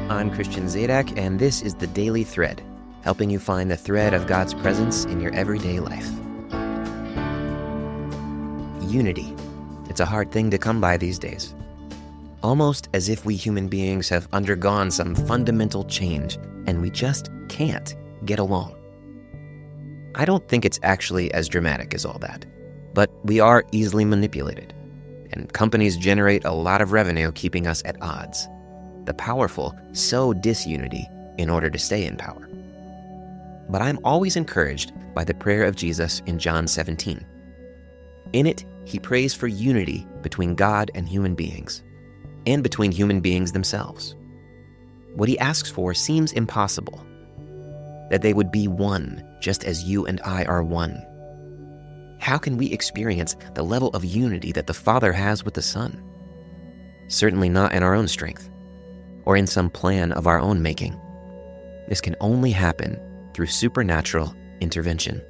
I'm Christian Zadak, and this is The Daily Thread, helping you find the thread of God's presence in your everyday life. Unity. It's a hard thing to come by these days. Almost as if we human beings have undergone some fundamental change, and we just can't get along. I don't think it's actually as dramatic as all that, but we are easily manipulated, and companies generate a lot of revenue keeping us at odds. The powerful sow disunity in order to stay in power. But I'm always encouraged by the prayer of Jesus in John 17. In it, he prays for unity between God and human beings, and between human beings themselves. What he asks for seems impossible, that they would be one, just as you and I are one. How can we experience the level of unity that the Father has with the Son? Certainly not in our own strength, or in some plan of our own making. This can only happen through supernatural intervention.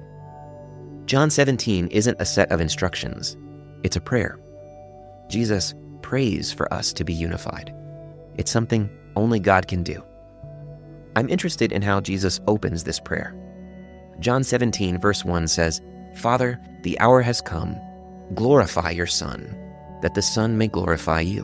John 17 isn't a set of instructions, it's a prayer. Jesus prays for us to be unified. It's something only God can do. I'm interested in how Jesus opens this prayer. John 17 verse 1 says, "Father, the hour has come. Glorify your Son, that the Son may glorify you."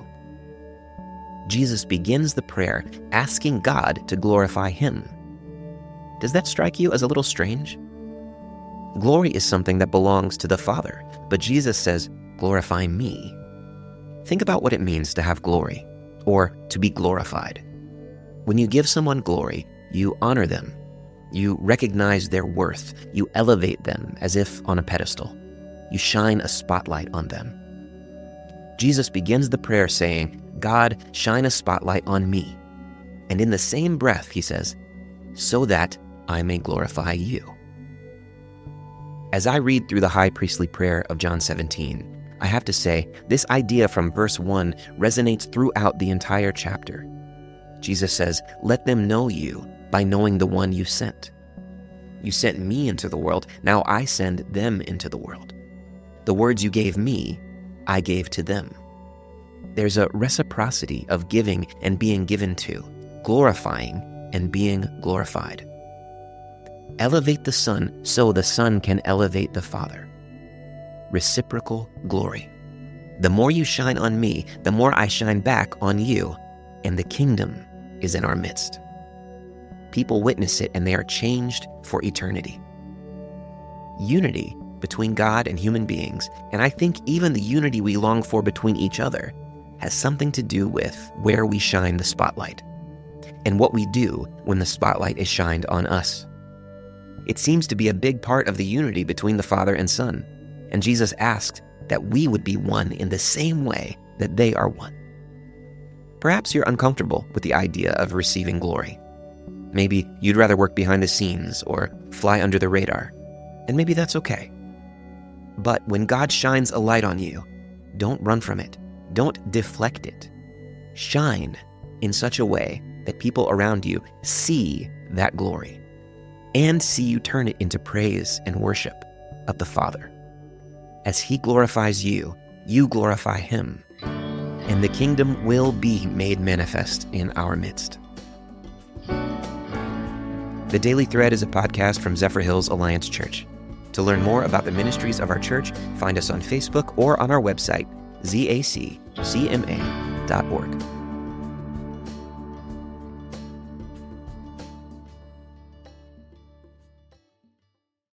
Jesus begins the prayer asking God to glorify him. Does that strike you as a little strange? Glory is something that belongs to the Father, but Jesus says, "Glorify me." Think about what it means to have glory, or to be glorified. When you give someone glory, you honor them. You recognize their worth. You elevate them as if on a pedestal. You shine a spotlight on them. Jesus begins the prayer saying, "God, shine a spotlight on me." And in the same breath, he says, "so that I may glorify you." As I read through the high priestly prayer of John 17, I have to say, this idea from verse 1 resonates throughout the entire chapter. Jesus says, "Let them know you by knowing the one you sent. You sent me into the world, now I send them into the world. The words you gave me, I gave to them." There's a reciprocity of giving and being given to, glorifying and being glorified. Elevate the Son so the Son can elevate the Father. Reciprocal glory. The more you shine on me, the more I shine back on you, and the kingdom is in our midst. People witness it and they are changed for eternity. Unity between God and human beings, and I think even the unity we long for between each other, has something to do with where we shine the spotlight, and what we do when the spotlight is shined on us. It seems to be a big part of the unity between the Father and Son, and Jesus asked that we would be one in the same way that they are one. Perhaps you're uncomfortable with the idea of receiving glory. Maybe you'd rather work behind the scenes or fly under the radar, and maybe that's okay. But when God shines a light on you, don't run from it. Don't deflect it. Shine in such a way that people around you see that glory and see you turn it into praise and worship of the Father. As he glorifies you, you glorify him, and the kingdom will be made manifest in our midst. The Daily Thread is a podcast from Zephyr Hills Alliance Church. To learn more about the ministries of our church, find us on Facebook or on our website, zaccma.org.